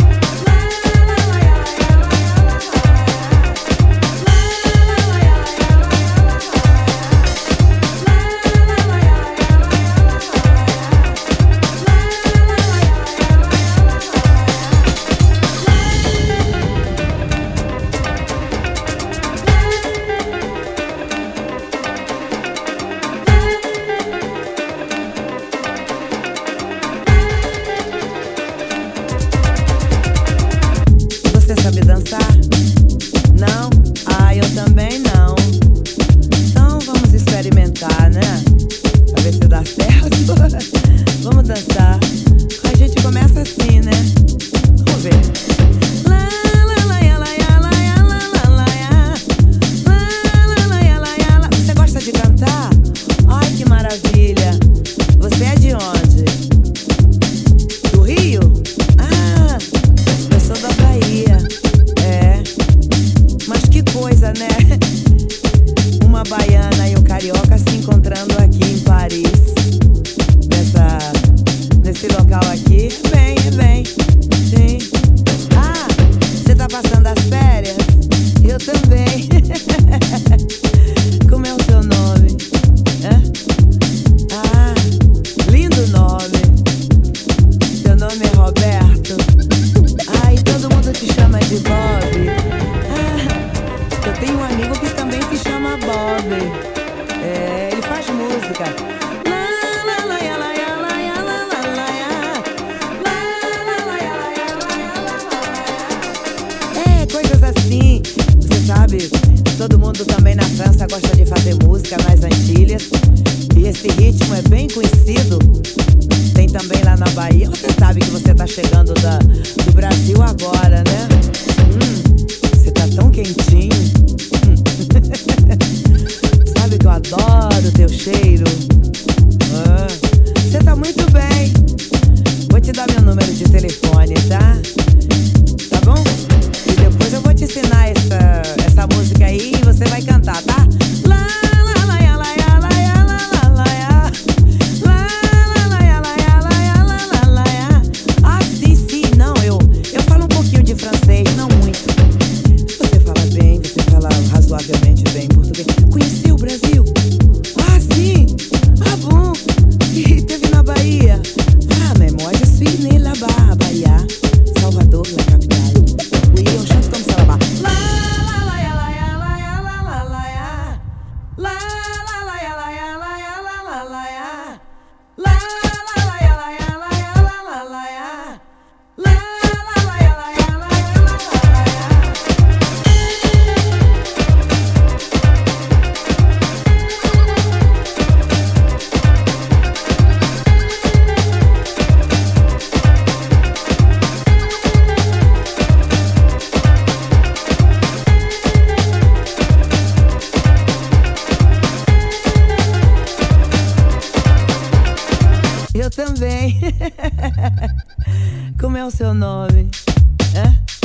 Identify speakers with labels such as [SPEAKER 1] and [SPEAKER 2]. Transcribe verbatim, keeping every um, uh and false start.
[SPEAKER 1] Sabe dançar? Não? Ah, eu também não. Então vamos experimentar, né? Pra ver se dá certo. Vamos dançar. A gente começa assim, né? Vamos ver. Você gosta de cantar? Ai, que maravilha. Você é de onde? Do Rio? Ah, eu sou da Bahia. Coisa, né? Uma baiana e um carioca se encontrando aqui em Paris. Nessa, nesse local aqui. Vem, vem, sim. Ah, você tá passando as férias? Eu também. Como é o seu nome? Hã? Ah, lindo nome. Seu nome é Roberto. Ah, e todo mundo te chama de Bob. Eu tenho um amigo que também se chama Bob. É, ele faz música. É, coisas assim. Você sabe, todo mundo também na França gosta de fazer música nas Antilhas. E esse ritmo é bem conhecido. Tem também lá na Bahia. Você sabe que você tá chegando da, do Brasil agora, né? Hum, você tá tão quentinho. Sabe que eu adoro teu cheiro. Você ah, tá muito bem. Vou te dar meu número de telefone, tá? Tá bom? E depois eu vou te ensinar essa, essa música aí e você vai cantar, tá? Lá, lá, lá, lá, lá, lá, lá, lá, lá, lá. Lá, lá, lá, lá, lá, lá, lá, lá, lá. Ah, sim, sim, não, eu, eu falo um pouquinho de francês, não muito. Você fala bem, você fala razoavelmente bem português. Conheceu o Brasil? Ah, sim! Ah, bom! E teve na Bahia? Ah, mais moi je suis né là-bas, à Bahia, Salvador, la capitale. Oui, on chante comme ça là-bas. La la la ya la ya la ya la la la ya. La la la ya la ya la ya la la la ya. La la la ya la ya la ya la la la ya. La la la ya la ya la ya la la la ya. Eu também. Como é o seu nome? Hã?